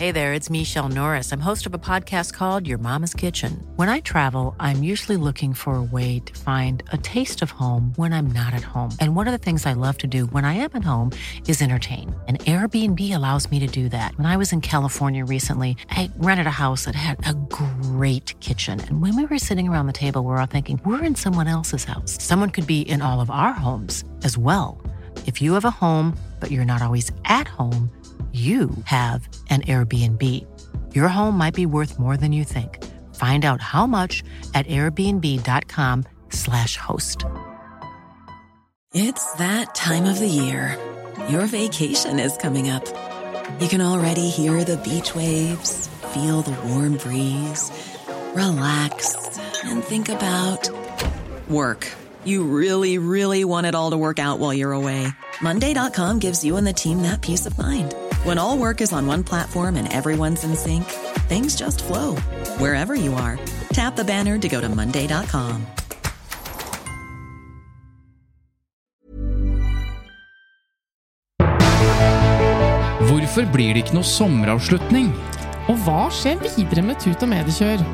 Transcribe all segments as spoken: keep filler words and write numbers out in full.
Hey there, it's Michelle Norris. I'm host of a podcast called Your Mama's Kitchen. When I travel, I'm usually looking for a way to find a taste of home when I'm not at home. And one of the things I love to do when I am at home is entertain. And Airbnb allows me to do that. When I was in California recently, I rented a house that had a great kitchen. And when we were sitting around the table, we were all thinking, we're in someone else's house. Someone could be in all of our homes as well. If you have a home, but you're not always at home, you have an Airbnb. Your home might be worth more than you think. Find out how much at airbnb.com slash host. It's that time of the year. Your vacation is coming up. You can already hear the beach waves, feel the warm breeze, relax, and think about work. You really, really want it all to work out while you're away. Monday dot com gives you and the team that peace of mind. When all work is on one platform and everyone's in sync, things just flow. Wherever you are, tap the banner to go to monday dot com. Hvorfor blir det ikke noe sommeravslutning? Og hva skjer videre med Tut og Mediekjør?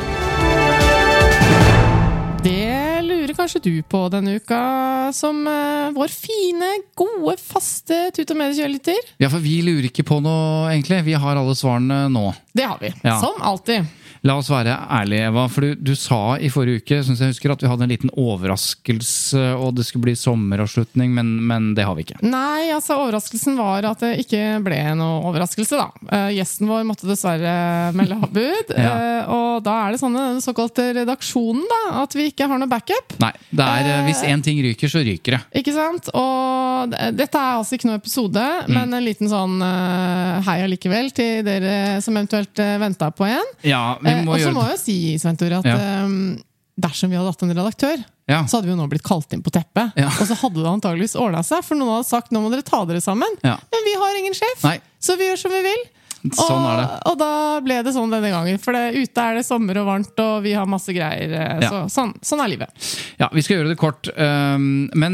Det lurer kanskje du på denne uka, som uh, vår fine, gode, faste Tut og Mediekjør-lytter. Ja, for vi lurer ikke på noe, egentlig. Vi har alle svarene nå. Det har vi, ja. Som alltid. La oss være ærlige, Eva, for du, du sa i forrige uke, synes jeg husker, at vi hadde en liten overraskelse, og det skulle bli sommeravslutning, men, men det har vi ikke. Nei, altså overraskelsen var at det ikke ble noe overraskelse da. Uh, gjesten vår måtte dessverre melde avbud, ja. uh, og da er det sånn den såkalte redaksjonen da, at vi ikke har noe backup. Nei, det er, uh, hvis en ting ryker, så ryker det. Ikke sant? Og dette er altså ikke noe episode, mm. men en liten sånn uh, hei allikevel til dere som eventuelt uh, ventet på en. Ja, vi må og så gjøre må jeg jo si, Svein Tore, at ja. um, dersom vi hadde hatt en redaktør, ja. så hadde vi jo nå blitt kalt inn på teppet. Ja. Og så hadde det antageligvis ordnet seg, for noen hadde sagt, nå må dere ta dere sammen. Ja. Men vi har ingen sjef, Nei. så vi gjør som vi vil. Sånn og, er det. Og da ble det sånn denne gangen, for det, ute er det sommer og varmt, og vi har masse greier, så ja. sånn, sånn er livet. Ja, vi skal gjøre det kort, men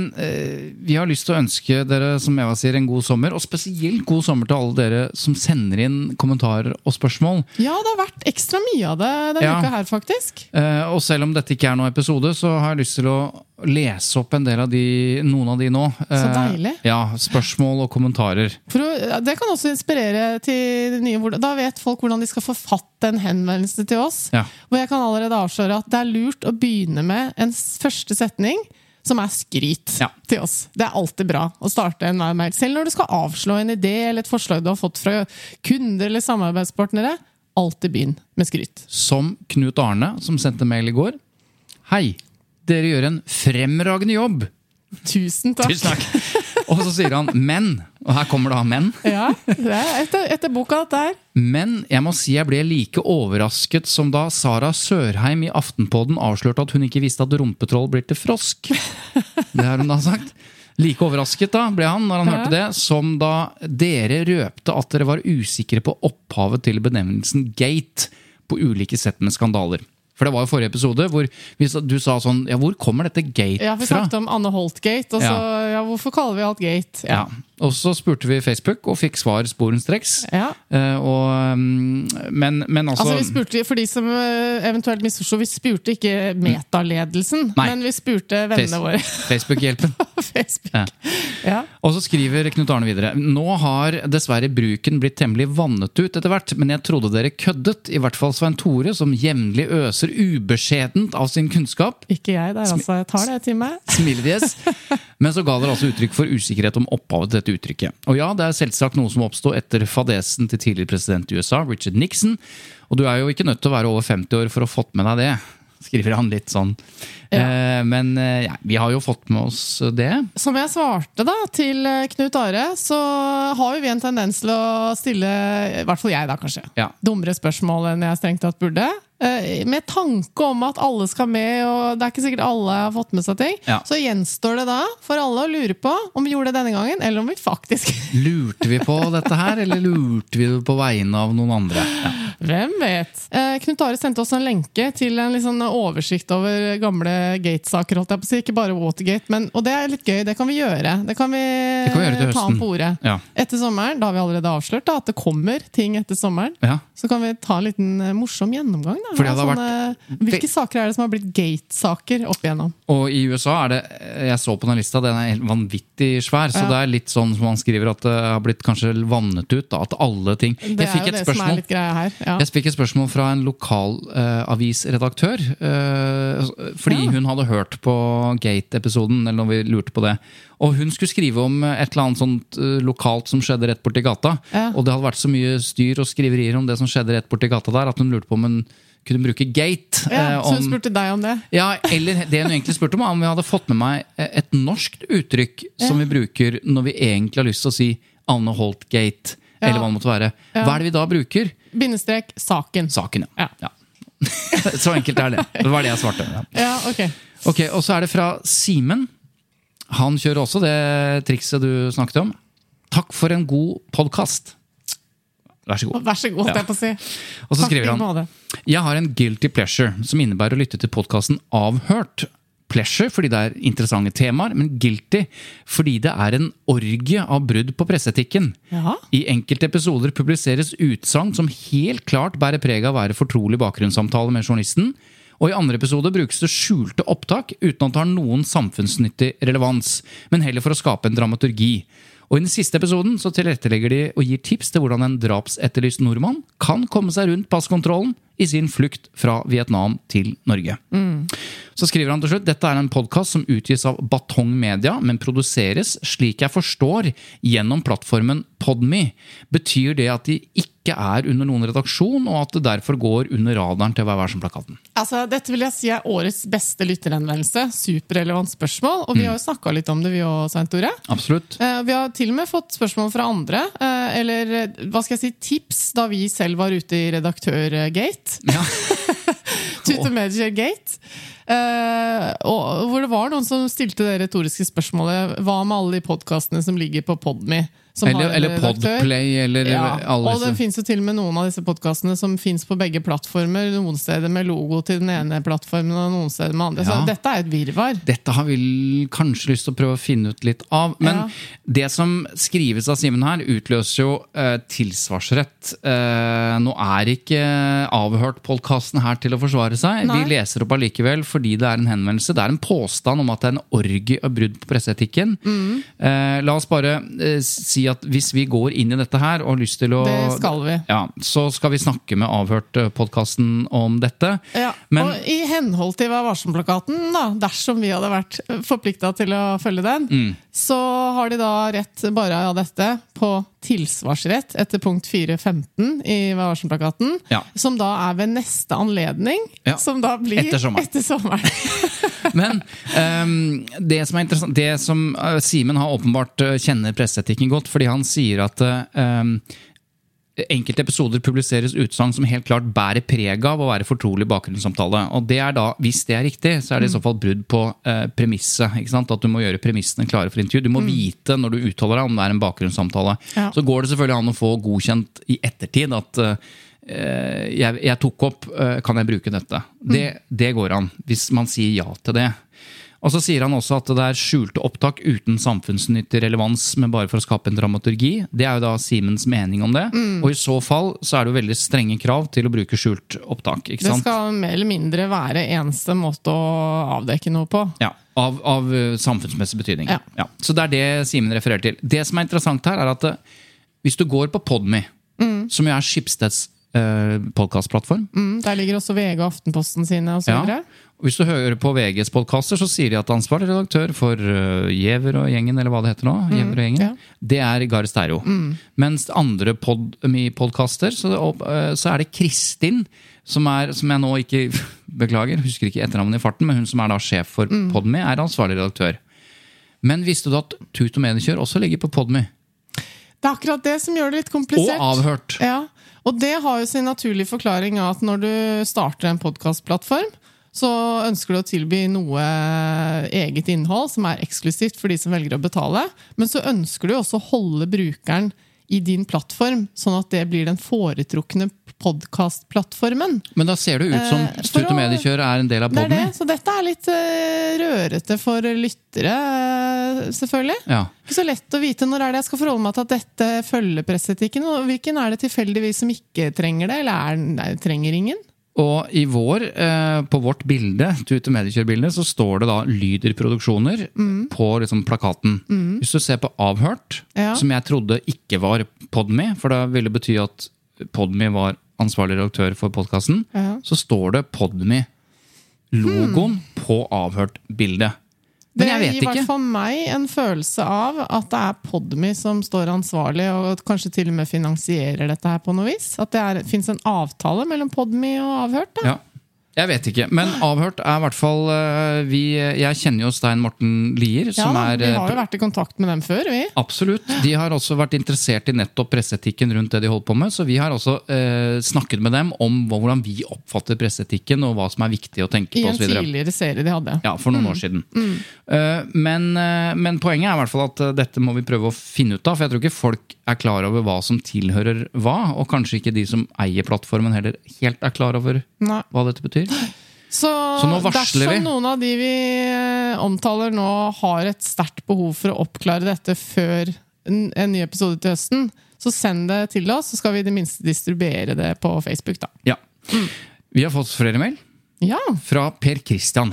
vi har lyst til å ønske dere, som Eva sier, en god sommer, og spesielt god sommer til alle dere som sender inn kommentarer og spørsmål. Ja, det har vært ekstra mye av det denne ja. uka her, faktisk. Og selv om dette ikke er noen episode, så har jeg lyst til å lese opp en del av de, noen av de nå. Så deilig. Ja, spørsmål og kommentarer. For det kan også inspirere til nye, da vet folk hvordan de skal forfatte en henvendelse til oss. Ja. Og jeg kan allerede avsløre at det er lurt å begynne med en første setning som er skryt ja. til oss. Det er alltid bra å starte en mail. Selv når du skal avslå en idé eller et forslag du har fått fra kunder eller samarbeidspartnere, alltid begynn med skryt. Som Knut Arne, som sendte mail i går. Hei! Dere gjør en fremragende jobb. Tusen takk. Tusen takk. Og så sier han, men, og her kommer det han, men. Ja, det er etter, etter boka dette her. Men jeg må si jeg ble like overrasket som da Sara Sørheim i Aftenpodden avslørte at hun ikke visste at rumpetroll blir til frosk. Det har hun da sagt. Like overrasket da ble han når han ja. hørte det, som da dere røpte at dere var usikre på opphavet til benevnelsen gate på ulike sett med skandaler. For det var jo forrige episode hvor vi, du sa sånn, ja, hvor kommer dette gate fra? Ja, vi snakket om Anne Holt-gate, og så, ja. ja, hvorfor kaller vi alt gate? Ja. ja, og så spurte vi Facebook, og fikk svar sporenstreks. Ja. Uh, og, men, men altså... Altså, vi spurte, for de som eventuelt misforstod, vi spurte ikke metaledelsen, Nei. men vi spurte vennene Face, våre. Facebook-hjelpen. Facebook. Ja. Ja. Og så skriver Knut Arne videre, nå har dessverre bruken blitt temmelig vannet ut etter hvert, men jeg trodde dere køddet, i hvert fall Svein Tore, som jevnlig øser ubeskjedent av sin kunnskap. Ikke jeg der, altså. Jeg tar det til meg. Smiledies. Men så ga dere altså uttrykk for usikkerhet om opphavet til dette uttrykket. Og ja, det er selvsagt noe som oppstod etter fadesen til tidligere president i U S A, Richard Nixon. Og du er jo ikke nødt til å være over femti år for å ha fått med deg det, skriver han litt sånn. Ja. Eh, men ja, vi har jo fått med oss det. Som jeg svarte da til Knut Are, så har jo vi en tendens til å stille, i hvert fall jeg da kanskje, ja. dummere spørsmål enn jeg strengt tatt burde. med tanke om at alle skal med, og det er ikke sikkert alle har fått med seg ting, ja. Så gjenstår det da for alle å lure på om vi gjorde det denne gangen, eller om vi faktisk Lurte vi på dette her, eller lurte vi på vegne av noen andre? Ja. Hvem vet? Knut Are sendte oss en lenke til en liksom oversikt over gamle Gate-saker, holdt jeg på å si, ikke bare Watergate, men, og det er litt gøy, det kan vi gjøre. Det kan vi, det kan vi gjøre til høsten. Ta på ordet. Ja. Etter sommeren, da har vi allerede avslørt da, at det kommer ting etter sommeren, ja. Så kan vi ta en liten morsom gjennomgang. Da. Fordi det har Sånne, vært... Hvilke saker er det som har blitt Gate-saker opp igjennom? Og i U S A er det, jeg så på den lista, den er helt vanvittig svær, så ja. Det er litt sånn som man skriver at det har blitt kanskje vannet ut, da, at alle ting... Det er jo det spørsmål, som er litt greia her. Ja. Jeg fikk et spørsmål fra en lokal uh, avisredaktør, uh, fordi ja. Hun hadde hørt på Gate-episoden, eller når vi lurte på det, og hun skulle skrive om et eller annet sånt uh, lokalt som skjedde rett borti gata, ja. Og det hadde vært så mye styr og skriverier om det som skjedde rett borti gata der, at hun lurte på om hun kunne bruke Gate. Ja, eh, om, så hun spurte deg om det? Ja, eller det hun egentlig spurte om, om vi hadde fått med meg et norskt uttrykk ja. Som vi bruker når vi egentlig har lyst til å si Anne Holt Gate, ja. Eller hva det måtte være. Ja. Hva er det vi da bruker? Bindestrek, saken. Saken, ja. Ja. Ja. Så enkelt er det. Det var det jeg svarte. Ja, ja ok. Ok, og så er det fra Simen. Han kjører også det trikset du snakket om. Takk for en god podcast. Vær så god. Vær så god, ja. Det er på å si. Og så skriver han, jeg har en guilty pleasure, som innebærer å lytte til podcasten Avhørt. Pleasure, fordi det er interessante temaer, men guilty, fordi det er en orgie av brudd på presseetikken. Ja. I enkelte episoder publiseres utsagn som helt klart bærer preg av å være fortrolig bakgrunnssamtale med journalisten, og i andre episoder brukes det skjulte opptak uten at det har noen samfunnsnyttig relevans, men heller for å skape en dramaturgi. Og i den siste episoden så tilrettelegger de og gir tips til hvordan en drapsetterlyst nordmann kan komme seg rundt passkontrollen i sin flukt fra Vietnam til Norge. Mm. Så skriver han til slutt, dette er en podcast som utgis av Batong Media, men produseres, slik jeg forstår, gjennom plattformen Podme. Betyr det at de ikke er under noen redaksjon, og at det derfor går under radaren til Hva er som plakaten? Altså, dette vil jeg si er årets beste lytterhenvendelse. Superrelevant spørsmål, og vi mm. har jo snakket litt om det, vi også, Svein Tore. Absolutt. Eh, vi har til og med fått spørsmål fra andre, eh, eller hva skal jeg si, tips da vi selv var ute i redaktørgate. Ja. Twitter Manager Gate. Uh, og hvor det var noen som stilte det retoriske spørsmålet, hva med alle de podcastene som ligger på Podme? Eller, eller Podplay, eller ja. alle og det finnes jo til og med noen av disse podcastene som finnes på begge plattformer, noen steder med logo til den ene plattformen og noen steder med andre, ja. Så dette er et virvar. Dette har vi kanskje lyst til å prøve å finne ut litt av, men ja. Det som skrives av Simen her utløser jo eh, tilsvarsrett. Eh, nå er ikke avhørt podcasten her til å forsvare seg. Nei. Vi leser opp allikevel fordi det er en henvendelse. Det er en påstand om at det er en orgie av brudd på presseetikken. Mm. Eh, la oss bare eh, si at hvis vi går inn i dette her og har lyst til å... Det skal vi. Ja, så skal vi snakke med Avhørt-podcasten om dette. Ja, men, og i henhold til Hva varsom-plakaten, da, dersom vi hadde vært forpliktet til å følge den, mm. så har de da rett bare av dette på tilsvarsrett etter punkt fire femten i Hva varsom-plakaten, ja. Som da er ved neste anledning, ja. Som da blir etter sommeren. Etter sommeren. Men um, det som er interessant, det som uh, Simen har åpenbart uh, kjenner presseetikken godt, fordi han sier at um, enkelte episoder publiseres utsagn som helt klart bærer preg av å være fortrolig bakgrunnssamtale. Og det er da, hvis det er riktig, så er det i så fall brudd på uh, premisset, ikke sant? At du må gjøre premissene klare for intervju. Du må mm. vite når du uttaler deg om det er en bakgrunnssamtale. Ja. Så går det selvfølgelig an å få godkjent i ettertid at uh, Jeg, jeg tok opp, kan jeg bruke dette? Det, det går an, hvis man sier ja til det. Og så sier han også at det er skjulte opptak uten samfunnsnyttig relevans, men bare for å skape en dramaturgi. Det er jo da Simens mening om det. Mm. Og i så fall så er det jo veldig strenge krav til å bruke skjult opptak. Ikke sant? Det skal mer eller mindre være eneste måte å avdekke noe på. Ja, av, av samfunnsmessig betydning. Ja. Ja. Så det er det Simen refererer til. Det som er interessant her er at hvis du går på Podme, mm. som jo er Schibsteds podcastplattform. Mm, der ligger også V G og Aftenposten sine og så videre. Ja. Hvis du hører på V G's podcaster, så sier de at ansvarlig redaktør for uh, Gjever og gjengen, eller hva det heter nå, mm, Gjever og gjengen, ja. Det er Gahr Steiro. Mm. Mens andre pod, podcaster, så, uh, så er det Kristin, som er, som jeg nå ikke, beklager, husker ikke etternavnet i farten, men hun som er da sjef for mm. Podme, er ansvarlig redaktør. Men visste du at Tut og Mediekjør også ligger på Podme? Det er akkurat det som gjør det litt komplisert. Og avhørt. Ja, og det har jo sin naturlige forklaring av at når du starter en podcastplattform, så ønsker du å tilby noe eget innhold som er eksklusivt for de som velger å betale, men så ønsker du også å holde brukeren i din plattform, sånn at det blir den foretrukne podcastplattformen. Men da ser det ut som Eh, Studio for å- Mediekjør er en del av Det er podden. det, så dette er litt eh, rørete for lyttere, eh, selvfølgelig. Ja. Ikke så lett å vite når er det jeg skal forholde meg til at dette følger presseetikken, og hvilken er det tilfeldigvis som ikke trenger det, eller er, nei, trenger ingen? Og i vår, eh, på vårt bilde, Studio Mediekjør-bildet, så står det da Lyder Produksjoner Mm. på liksom plakaten. Hvis du ser på Avhørt, Ja. som jeg trodde ikke var Podme, for det ville bety at Podme var ansvarlig redaktør for podcasten, Ja. så står det Podme-logoen på Avhørt-bildet. Men Det jeg vet gir i hvert ikke. fall meg en følelse av at det er Podme som står ansvarlig, og kanskje til og med finansierer dette her på noe vis. At det er, finnes en avtale mellom Podme og Avhørt. Da. Ja. Jeg vet ikke, men Avhørt er i hvert fall eh, vi, Jeg kjenner jo Stein Morten Lier, Ja, som da, er vi har jo vært i kontakt med dem før, vi. Absolutt. De har også vært interessert i nettopp presseetikken rundt det de holder på med, så vi har også eh, snakket med dem om hvordan vi oppfatter presseetikken, og hva som er viktig å tenke I på en og så videre. tidligere serie de hadde. Ja, for noen år siden. Eh, men, eh, men poenget er i hvert fall at eh, dette må vi prøve å finne ut av, for jeg tror ikke folk er klar over hva som tilhører hva, og kanskje ikke de som eier plattformen heller helt er klar over Nei. hva dette betyr. Så, Så nå varsler dersom vi. noen av de vi eh, omtaler nå har et sterkt behov for å oppklare dette før en, en ny episode til høsten, så send det til oss, så skal vi i det minste distribuere det på Facebook. Da. Ja. Vi har fått flere mail Ja, fra Per Christian.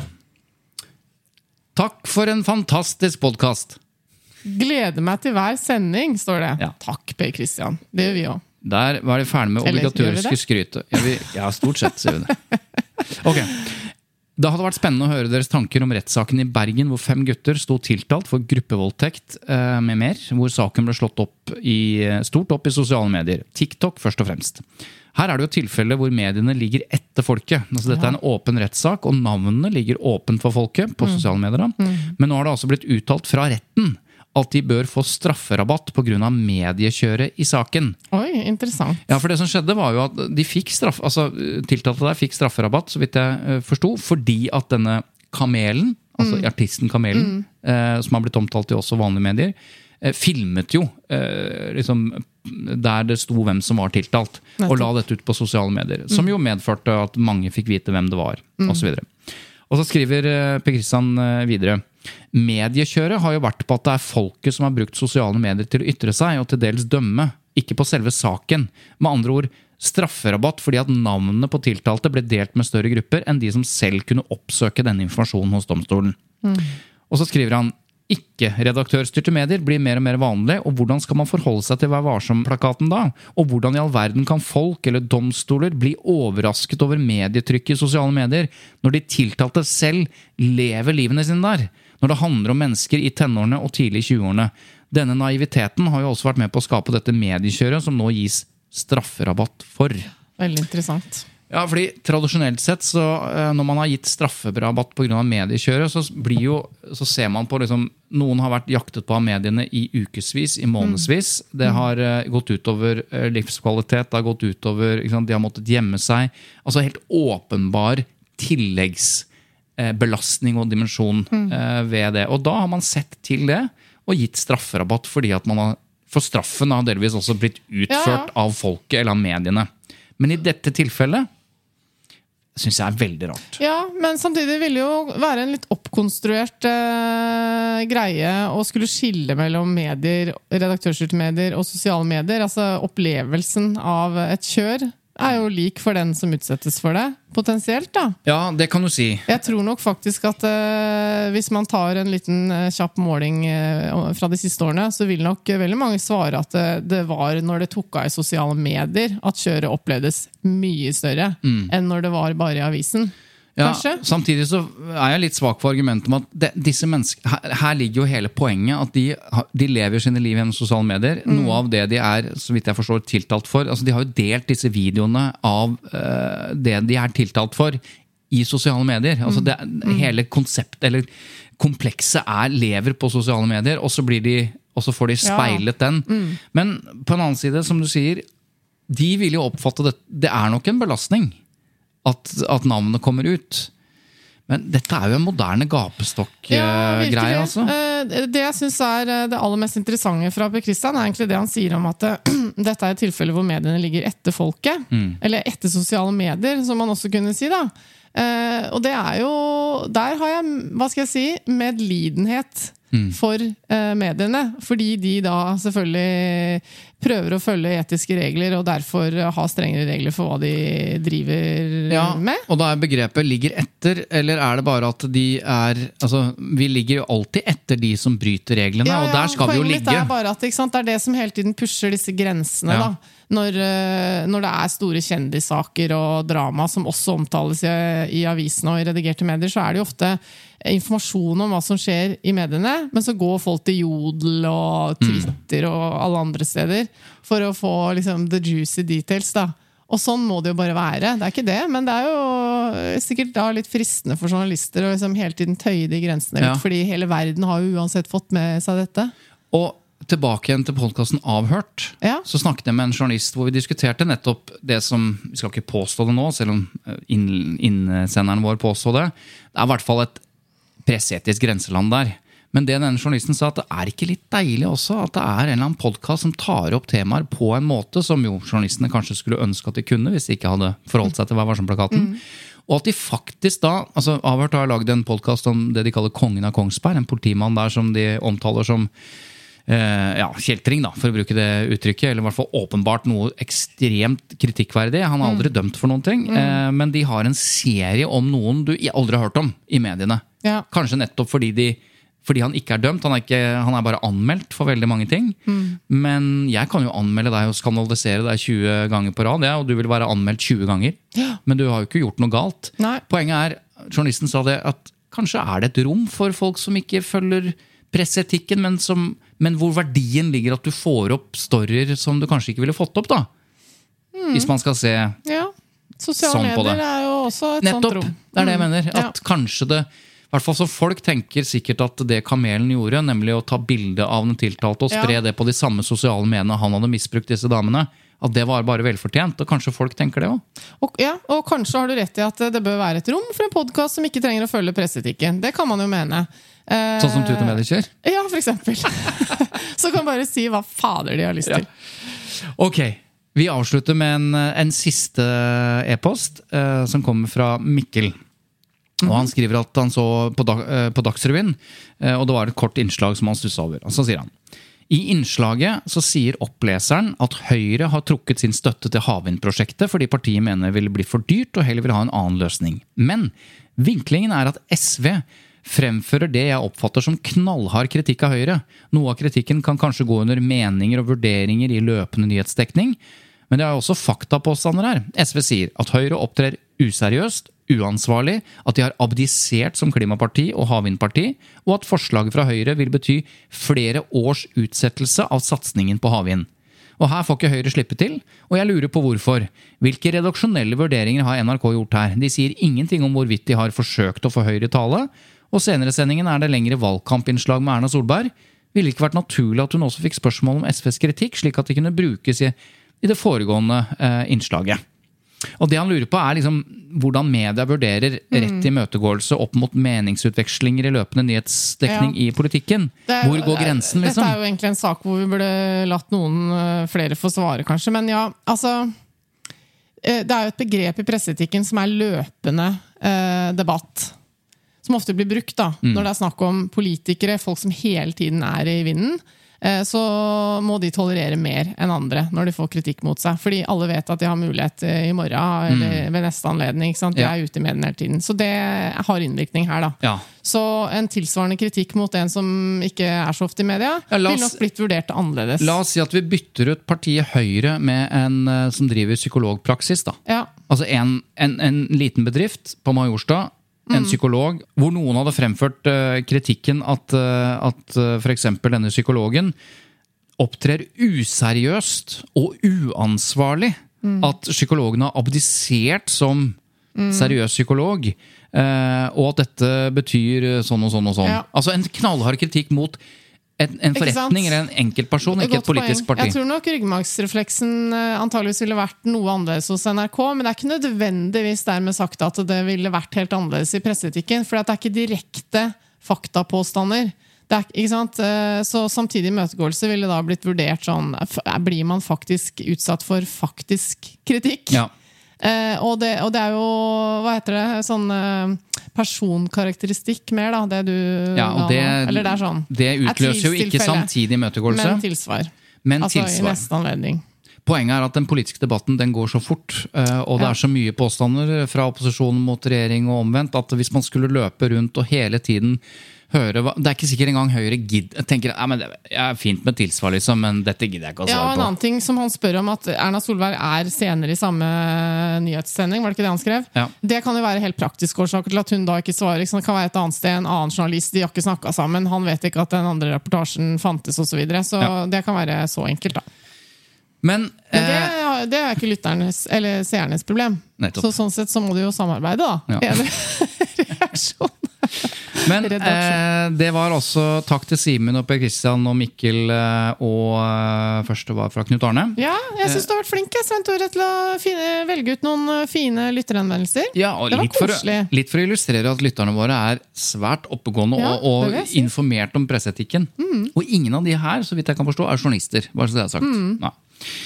Takk for en fantastisk podcast. gleder meg til hver sending, står det. Ja. Takk, Per Christian. Det gjør vi også. Der var det ferdig med Eller, gjør vi obligatoriske det? skryte. Ja, vi, ja, stort sett sier vi det. Ok. Det hadde vært spennende å høre deres tanker om rettssaken i Bergen, hvor fem gutter sto tiltalt for gruppevoldtekt eh, med mer, hvor saken ble slått opp i, stort opp i sosiale medier. TikTok først og fremst. Her er det jo tilfeller hvor mediene ligger etter folket. Altså, dette er en åpen rettssak, og navnene ligger åpent for folket på sosiale medier. Men nå har det altså blitt uttalt fra retten at de bør få strafferabatt på grunn av mediekjøret i saken. Oi, interessant. Ja, for det som skjedde var jo at de fikk straff, altså tiltalte der fikk strafferabatt, så vidt jeg uh, forsto, fordi at denne Kamelen, altså artisten Kamelen, eh, som har blitt omtalt i også vanlige medier, eh, filmet jo eh, liksom der det sto hvem som var tiltalt, og la dette ut på sosiale medier, som jo medførte at mange fikk vite hvem det var, og så videre. Og så skriver eh, Per Christian eh, videre: Mediekjøret har jo vært på at det er folket som har brukt sosiale medier til å ytre seg og til dels dømme, ikke på selve saken. Med andre ord, strafferabatt fordi at navnene på tiltalte ble delt med større grupper enn de som selv kunne oppsøke denne informasjonen hos domstolen. Mm. Og så skriver han: ikke-redaktørstyrte medier blir mer og mer vanlig, og hvordan skal man forholde seg til Vær varsom-plakaten da? Og hvordan i all verden kan folk eller domstoler bli overrasket over medietrykk i sosiale medier når de tiltalte selv lever livene sine der? Når det handler om mennesker i tenårene og tidlig i tjueårene. Denne naiviteten har jo også vært med på å skape dette mediekjøret som nå gis strafferabatt for. Veldig interessant. Ja, fordi tradisjonelt sett, så når man har gitt strafferabatt på grunn av mediekjøret, så, blir jo, så ser man på liksom, noen har vært jaktet på av mediene i ukesvis, i månedsvis. Det har uh, gått utover uh, livskvalitet, det har gått utover, ikke sant, de har måttet gjemme seg. Altså helt åpenbar tilleggsbelastning uh, og dimensjon uh, ved det. Og da har man sett til det, og gitt strafferabatt fordi at man har, for straffen har delvis også blitt utført Ja, ja. av folket eller av mediene. Men i dette tilfellet synes jeg er veldig rart. Ja, men samtidig vil det jo være en litt oppkonstruert eh, greie å skulle skille mellom medier, redaktørstyrte medier og sosiale medier. Altså opplevelsen av et kjør er jo lik for den som utsettes for det, potensielt da. Ja, det kan du si. Jeg tror nok faktisk at eh, hvis man tar en liten eh, kjapp måling eh, fra de siste årene, så vil nok eh, veldig mange svare at det, det var når det tok av i sosiale medier at kjøret opplevdes mye større Mm. enn når det var bare i avisen. Ja, Kanskje? samtidig så er jeg litt svak for argumentet om at det, disse mennesker, her, her ligger jo hele poenget at de, har- de lever sine liv gjennom sosiale medier. Noe av det de er, så vidt jeg forstår, tiltalt for. Altså, de har jo delt disse videoene av eh, det de er tiltalt for i sosiale medier. Altså, det, hele konsept, eller komplekset er lever på sosiale medier, og så blir de og så får de speilet ja. den. Mm. Men på en annen side, som du sier, de vil jo oppfatte det. Det er nok en belastning at, at navnet kommer ut. Men dette er jo en moderne gapestokk-greie, ja, altså. Det jeg synes er det aller mest interessante fra Per Christian, er egentlig det han sier om at dette er et tilfelle hvor mediene ligger etter folket, mm. eller etter sosiale medier, som man også kunne si da. Uh, og det er jo, der har jeg, hva skal jeg si, medlidenhet mm. for uh, mediene, fordi de da selvfølgelig prøver å følge etiske regler, og derfor har strengere regler for hva de driver ja, med. Og da er begrepet ligger etter, eller er det bare at de er, altså vi ligger jo alltid etter de som bryter reglene, ja, ja, og der skal vi jo ligge. Poenget er bare at, ikke sant, det er det som hele tiden pusher disse grensene ja. da. Når, når det er store kjendissaker og drama som også omtales i, i avisene og i redigerte medier, så er det jo ofte informasjon om hva som skjer i mediene, men så går folk til Jodel og Twitter og alle andre steder for å få liksom, the juicy details da. Og sånn må det jo bare være. Det er ikke det, men det er jo sikkert da litt fristende for journalister å liksom hele tiden tøye de grensene litt, ja. Fordi hele verden har jo uansett fått med seg dette. Og tilbake igjen til podcasten Avhørt, ja. Så snakket jeg med en journalist hvor vi diskuterte nettopp det som, vi skal ikke påstå det nå, selv om inn, innsenderen vår påstår det, det er i hvert fall et presseetisk grenseland der. Men det denne journalisten sa, at det er ikke litt deilig også, at det er en eller annen podcast som tar opp temaer på en måte som jo journalistene kanskje skulle ønske at de kunne, hvis de ikke hadde forholdt seg til Vær varsom-plakaten. Mm. Og at de faktisk da, altså Avhørt har laget en podcast om det de kaller Kongen av Kongsberg, en politimann der som de omtaler som Uh, ja, kjeltring da, for å bruke det uttrykket, eller i hvert fall åpenbart noe ekstremt kritikkverdig. Han har aldri mm. dømt for noen ting, mm. uh, men de har en serie om noen du aldri har hørt om i mediene. Ja. Kanskje nettopp fordi, de, fordi han ikke er dømt, han er, ikke, han er bare anmeldt for veldig mange ting. Mm. Men jeg kan jo anmelde deg og skandalisere deg tjue ganger på rad, ja, og du vil være anmeldt tjue ganger. Ja. Men du har jo ikke gjort noe galt. Nei. Poenget er, journalisten sa det, at kanskje er det et rom for folk som ikke følger presseetikken, men, som, men hvor verdien ligger at du får opp storyer som du kanskje ikke ville fått opp da. Mm. Hvis man skal se ja. Sosiale sånn på det. Medier er jo også et Nettopp, sånt rom. Det er det jeg mener. At ja. Kanskje det, i hvert fall så folk tenker sikkert at det Kamelen gjorde, nemlig å ta bilde av den tiltalte og spre ja. Det på de samme sosiale mediene han hadde misbrukt disse damene, at det var bare velfortjent, og kanskje folk tenker det også. Og, ja, og kanskje har du rett i at det bør være et rom for en podcast som ikke trenger å følge presseetikken. Det kan man jo mene. Sånn som Tut og Medier? Ja, for eksempel. Så kan bare si hva fader de har lyst til. Ja. Ok, vi avslutter med en, en siste e-post uh, som kommer fra Mikkel. Og han skriver at han så på, dag, uh, på Dagsrevyen, uh, og det var et kort innslag som han stusset over. Og så sier han: i innslaget så sier oppleseren at Høyre har trukket sin støtte til havvindprosjektet fordi partiet mener det vil bli for dyrt og heller vil ha en annen løsning. Men vinklingen er at S V fremfører det jeg oppfatter som knallhard kritikk av Høyre. Noe av kritikken kan kanskje gå under meninger og vurderinger i løpende nyhetsdekning, men det er også faktapåstander her. S V sier at Høyre opptrer useriøst, uansvarlig, at de har abdisert som klimaparti og havvindparti, og at forslaget fra Høyre vil bety flere års utsettelse av satsningen på havvind. Og her får ikke Høyre slippe til, og jeg lurer på hvorfor. Hvilke redaksjonelle vurderinger har N R K gjort her? De sier ingenting om hvorvidt de har forsøkt å få Høyre i tale, og senere i sendingen er det lengre valgkampinnslag med Erna Solberg. Ville det ikke vært naturlig at hun også fikk spørsmål om S Vs kritikk, slik at det kunne brukes i, i det foregående eh, innslaget? Og det han lurer på er liksom hvordan media vurderer rett imøtegåelse opp mot meningsutvekslinger i løpende nyhetsdekning ja. I politikken. Er, hvor går grensen, liksom? Dette er jo egentlig en sak hvor vi burde latt noen flere få svare, kanskje. Men ja, altså det er jo et begrep i presseetikken som er løpende eh, debatt. Som ofte blir brukt da, mm. når det er snakk om politikere, folk som hele tiden er i vinden, så må de tolerere mer enn andre når de får kritikk mot seg. Fordi alle vet at de har mulighet i morgen, eller mm. ved neste anledning. Ikke sant? De ja. Er ute i mediene hele tiden. Så det har innvirkning her da. Ja. Så en tilsvarende kritikk mot en som ikke er så ofte i media, ja, oss, vil nok blitt vurdert annerledes. La oss si at vi bytter ut partiet Høyre med en som driver psykologpraksis da. Ja. Altså en, en, en liten bedrift på Majorstad, en psykolog, hvor noen hadde fremført uh, kritikken at, uh, at uh, for eksempel denne psykologen opptrer useriøst og uansvarlig. Mm. At psykologen har abdisert som mm. seriøs psykolog, uh, og at dette betyr sånn og sånn og sånn. Ja. Altså en knallhard kritikk mot en, en forretning eller en enkeltperson, ikke et politisk poeng. parti. Jeg tror nok ryggmargsrefleksen antageligvis ville vært noe annerledes hos N R K, men det er ikke nødvendigvis dermed sagt at det ville vært helt annerledes i presseetikken, for det er ikke direkte faktapåstander. Det er, ikke sant? Så samtidig imøtegåelse ville da blitt vurdert sånn, blir man faktisk utsatt for faktisk kritikk? Ja. Eh, og, det, og det er jo, hva heter det, sånn eh, personkarakteristikk mer da, det du ja, og det, da, eller det er sånn. Det utløser jo ikke samtidig imøtegåelse. Men tilsvar. Men altså tilsvar. I neste anledning. Poenget er at den politiske debatten den går så fort, og det ja. er så mye påstander fra opposisjonen mot regjering og omvendt, at hvis man skulle løpe rundt og hele tiden høre, det er ikke sikkert engang Høyre gidd. Jeg tenker, ja, men det er fint med tilsvar liksom, men dette gidder jeg ikke å svare på. Ja, og en annen ting som han spør om, at Erna Solberg er senere i samme nyhetssending, var det ikke det han skrev? Ja. Det kan jo være helt praktisk årsaker til at hun da ikke svarer. Så det kan være et annet sted, en annen journalist, de har ikke snakket sammen, han vet ikke at den andre rapportasjen fantes og så videre, så ja. Det kan være så enkelt da. Men, men det, det er ikke lytternes, eller seernes problem. Nettopp. Så sånn sett så må de jo samarbeide da. Ja. Reaksjon. Men eh, det var også takk til Simen og Per Kristian og Mikkel eh, og eh, første var fra Knut Arne. Ja, jeg synes du har vært flink, Svein Tore, til å finne, velge ut noen fine lytteranvendelser. Ja, og litt for, litt for å illustrere at lytterne våre er svært oppegående ja, og, og si. informert om presseetikken. Mm. Og ingen av de her, så vidt jeg kan forstå, er journalister, bare så det er sagt. Mm. Ja.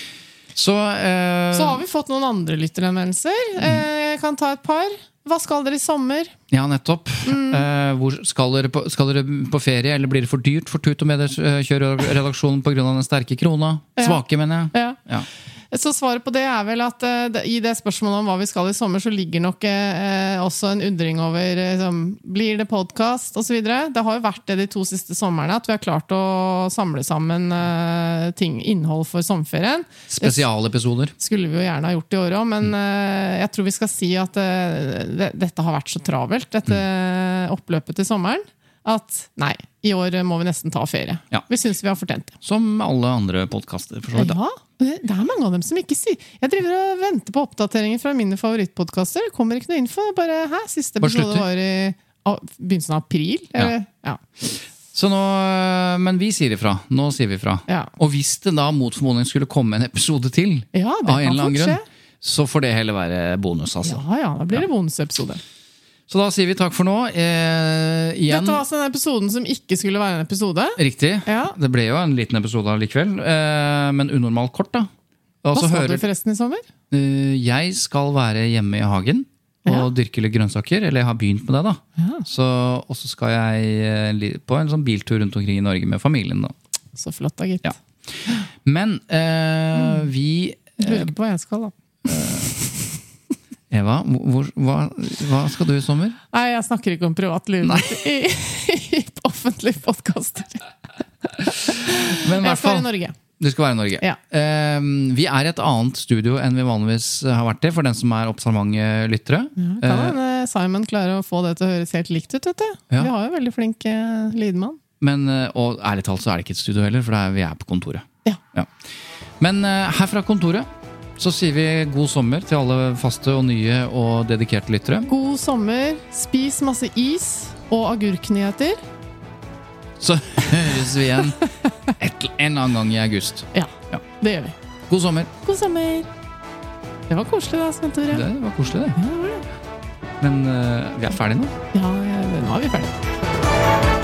Så, eh, så har vi fått noen andre lytteranvendelser. Eh, jeg kan ta et par. Hva skal dere i sommer? Ja, nettopp. Mm. Eh, hvor skal, dere på, skal dere på ferie, eller blir det for dyrt for Tut og Mediekjør-redaksjonen på grunn av den sterke krona? Ja. Svake, mener jeg. Ja. Ja. Så svaret på det er vel at uh, i det spørsmålet om hva vi skal i sommer, så ligger nok uh, også en undring over uh, blir det podcast og så videre. Det har jo vært det de to siste sommerne at vi har klart å samle sammen uh, ting, innhold for sommerferien. Spesialepisoder. Det skulle vi jo gjerne ha gjort i år også, men uh, jeg tror vi skal si at uh, det, dette har vært så travelt, dette uh, oppløpet til sommeren, at nei, i år må vi nesten ta ferie. Ja. Vi synes vi har fortjent det. Som alle andre podcaster, for så vidt. Ja, det er mange av dem som ikke sier. Jeg driver og venter på oppdateringer fra mine favorittpodcaster. Det kommer ikke noe info. Bare, hæ, siste episode var i ah, begynnelsen av april. Eller? Ja. Ja. Så nå, men vi sier ifra. Nå sier vi ifra. Ja. Og hvis det da mot formodning skulle komme en episode til, ja, det av en eller annen grunn, skje. Så får det heller være bonus, altså. Ja, ja, da blir det bonusepisode. Så da sier vi takk for nå. Eh, igjen. Dette var altså den episoden som ikke skulle være en episode. Riktig. Ja. Det ble jo en liten episode likevel, eh, men unormalt kort da. Hva skal hører, du forresten i sommer? Eh, jeg skal være hjemme i hagen og ja. dyrke litt grønnsaker, eller jeg har begynt med det da. Ja. Så, og så skal jeg på en sånn biltur rundt omkring i Norge med familien da. Så flott da, gitt. Ja. Men eh, mm. vi... Eh, Lurer på hva jeg skal da. Eva, hvor, hva, hva skal du i sommer? Nei, jeg snakker ikke om privatlivet i, i offentlige podcaster. Men i hvert fall, jeg skal være i Norge. Du skal være i Norge. Ja. Uh, vi er i et annet studio enn vi vanligvis har vært i, for den som er oppsalmante lyttere. Ja, kan uh, Simon klare å få det til å høres helt likt ut, vet du? Ja. Vi har jo veldig flink uh, lydmann. Men, uh, og ærlig talt så er det ikke et studio heller, for er, vi er på kontoret. Ja. Ja. Men uh, her fra kontoret så sier vi god sommer til alle faste og nye og dedikerte lyttere. God sommer, spis masse is og agurknyheter. Så høres vi igjen et, en annen gang i august. Ja, ja, det gjør vi. God sommer. God sommer. Det var koselig da, Svein Tore. Det var koselig det. Ja, det var det. Men uh, vi er ferdige nå. Ja, ja, nå er vi ferdige.